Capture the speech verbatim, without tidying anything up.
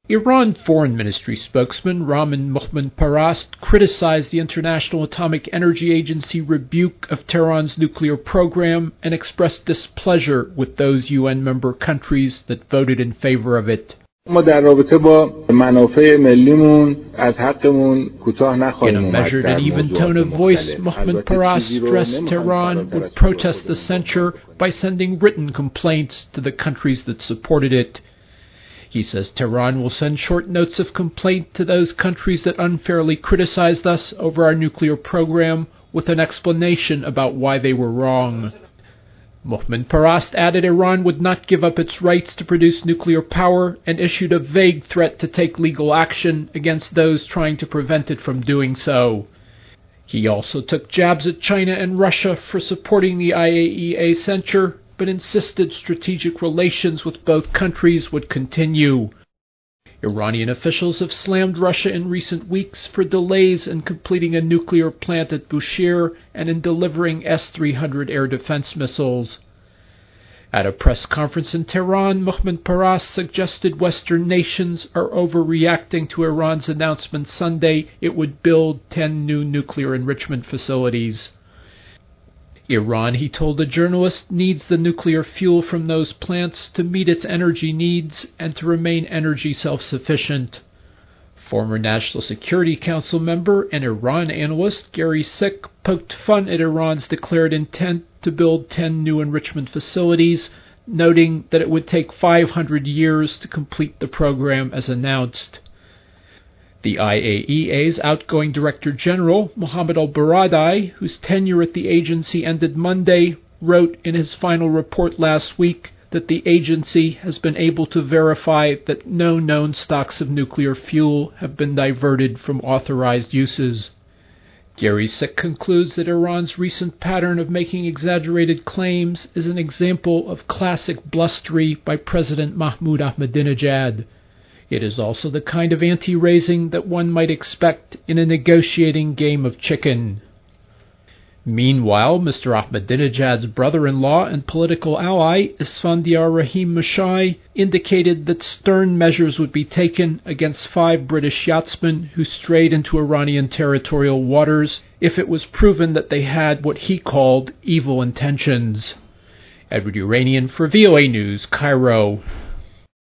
Iran Foreign Ministry spokesman Ramin Moghmanparast criticized the International Atomic Energy Agency rebuke of Tehran's nuclear program and expressed displeasure with those U N member countries that voted in favor of it. In a measured and even tone of voice, Moghmanparast stressed Tehran would protest the censure by sending written complaints to the countries that supported it. He says Tehran will send short notes of complaint to those countries that unfairly criticized us over our nuclear program with an explanation about why they were wrong. Moghmanparast added Iran would not give up its rights to produce nuclear power and issued a vague threat to take legal action against those trying to prevent it from doing so. He also took jabs at China and Russia for supporting the I A E A censure, but insisted strategic relations with both countries would continue. Iranian officials have slammed Russia in recent weeks for delays in completing a nuclear plant at Bushehr and in delivering S three hundred air defense missiles. At a press conference in Tehran, Moghmanparast suggested Western nations are overreacting to Iran's announcement Sunday it would build ten new nuclear enrichment facilities. Iran, he told a journalist, needs the nuclear fuel from those plants to meet its energy needs and to remain energy self-sufficient. Former National Security Council member and Iran analyst Gary Sick poked fun at Iran's declared intent to build ten new enrichment facilities, noting that it would take five hundred years to complete the program as announced. The I A E A's outgoing Director General, Mohammad al-Baradei, whose tenure at the agency ended Monday, wrote in his final report last week that the agency has been able to verify that no known stocks of nuclear fuel have been diverted from authorized uses. Gary Sick concludes that Iran's recent pattern of making exaggerated claims is an example of classic blustery by President Mahmoud Ahmadinejad. It is also the kind of anti-raising that one might expect in a negotiating game of chicken. Meanwhile, Mister Ahmadinejad's brother-in-law and political ally, Isfandiar Rahim Mashai, indicated that stern measures would be taken against five British yachtsmen who strayed into Iranian territorial waters if it was proven that they had what he called evil intentions. Edward Uranian for V O A News, Cairo.